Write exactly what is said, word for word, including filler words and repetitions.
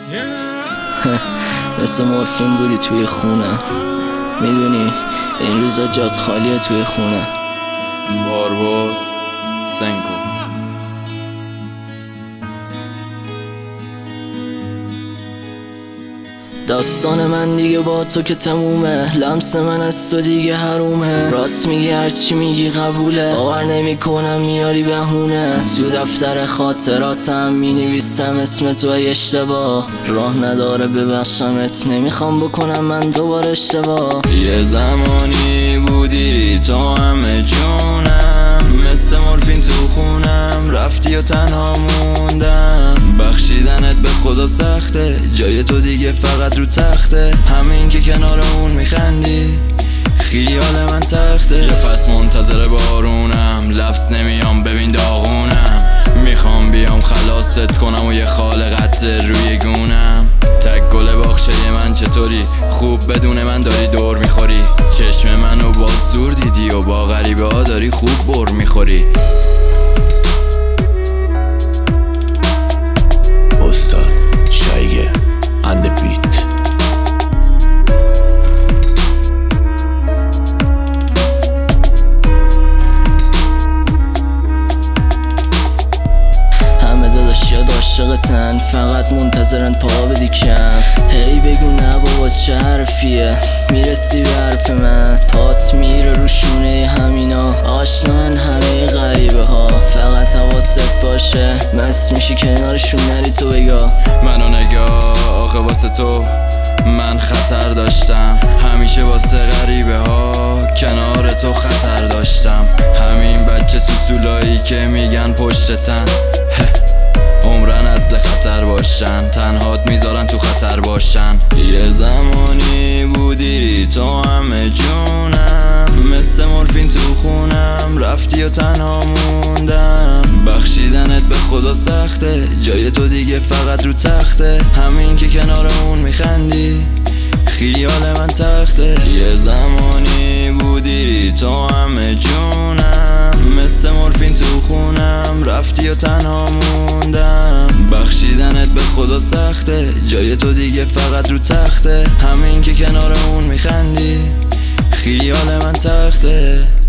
مثل مورفین بودی توی خونه، میدونی این روزا جات خالیه توی خونه. باربود سنگو داستان من دیگه با تو که تمومه، لمس من از تو دیگه حرومه. راست میگی هرچی میگی قبوله، باور نمی کنم میاری بهونه. تو دفتر خاطراتم می نویسم اسم تو ای اشتباه، راه نداره ببخشمت، نمیخوام بکنم من دوباره اشتباه. یه زمانی بودی تو همه جونم، مثل مورفین تو خونم رفتی و تنها موندم. بخشیدنت به خدا سخته، جای تو دیگه فقط رو تخته، همین که کنار اون میخندی خیال من تخته. یه فصل منتظر بارونم، لفظ نمیام ببین داغونم. میخوام بیام خلاصت کنم و یه خال قطره روی گونم. تک گل باغچه من چطوری؟ خوب بدون من داری دور میخوری. چشم منو باز دور دیدی و با غریبه ها داری خوب بر میخوری. استاد شایگه and the beat. همه داداش یاد عاشقتن، فقط منتظرن پا بدی کم. هی بگو نه بابا چه حرفیه، میرسی به حرف من، پات میره رو شونه همینا. آشنان همه غریبه ها، فقط حواست باشه، مست میشی کنارشون نری تو بگاه. منو نگاه آخه واسه تو من خطر داشتم، همیشه واسه غریبه ها کنار تو خطر داشتم. همین بچه سوسولایی که میگن پشت تن عمرن اصل خطر باشن، تنهات میذارن تو خطر باشن. یه زمانی بودی تو همه جونم، مثل مورفین تو خونم رفتی و تنها موندم. بخشیدنت به خدا سخته، جای تو دیگه فقط رو تخته، همین که کنار اون میخندی خیال من تخته. یه زمانی بودی تو همه جونم، مثل مورفین تو خونم رفتی و تنها موندم. بخشیدنت به خدا سخته، جای تو دیگه فقط رو تخته، همین که کنار اون میخندی خیال من تخته.